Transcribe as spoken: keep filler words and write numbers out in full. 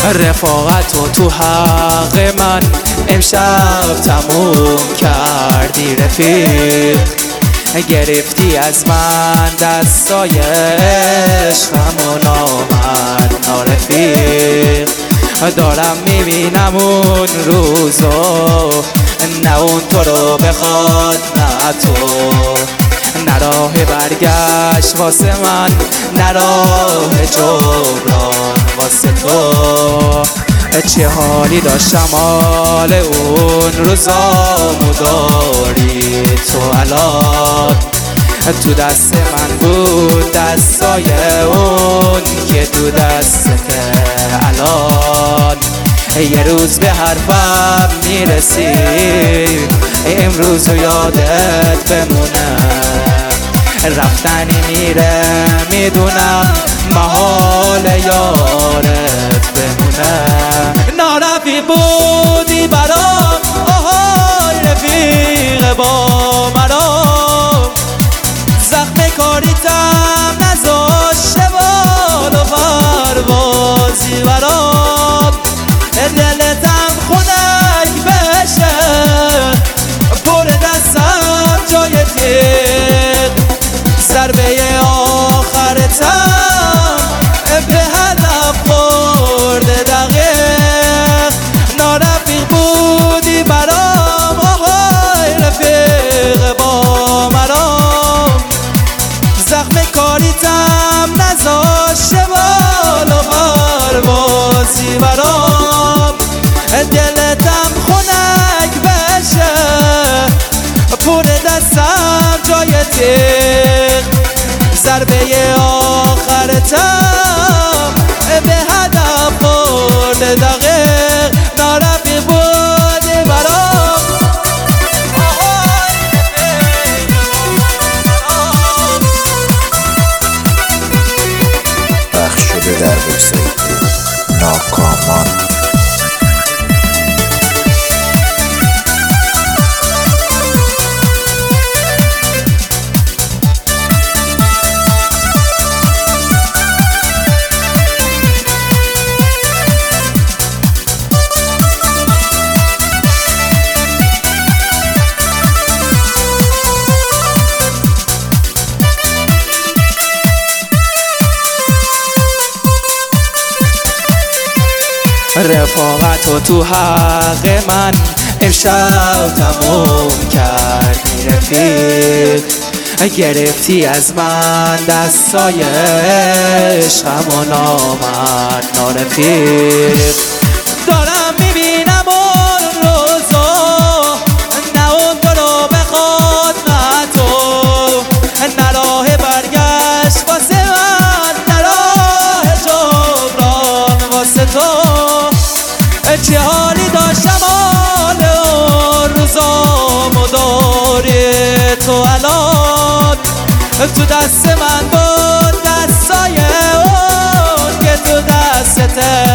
رفاقت و تو حق من امشب تموم کردی رفیق، گرفتی از من دستای عشقم و نامد نارفیق. دارم میبینم اون روزو، نه اون تو رو بخواد نه تو، نه راه برگشت واسه من، نه راه جبران واسه تو. چه حالی داشتم حال اون روزامو داری تو الان، تو دست من بود دستای اون که تو دستت الان. یه روز به حرفم میرسی، امروز و یادت بمونه، رفتنی میره میدونم محال یارت بمونه. نارفیق بودی برام آهای رفیق با مرام، زخم کاریتم نذاشته بال و پروازی برام. دلتم خنک بشه پر دستم جای تیغ، ضربه آخرتم به هدف خورده دقیق. نارفیق بودی برام آهای رفیق با مرام، زخم کاریتم نذاشته بال و پروازی برام. دلتم خنک بشه پر دستم جای تیغ، ضربه آخرتم به هدف خورده دقیق. نارفیق بودی برام پخش شده در وبسایت ناکامان. رفاقت و تو حق من امشب تموم کردی رفیق، گرفتی از من دستای عشقم و نامد نارفیق. دارم میبینم اون روزا، نه اون تو رو بخواد نه تو، نه راه برگشت واسه من، نه راه جبران واسه تو. چه حالی داشتم حال اون روزامو داری تو الان، تو دست من بود دستای اون که تو دستت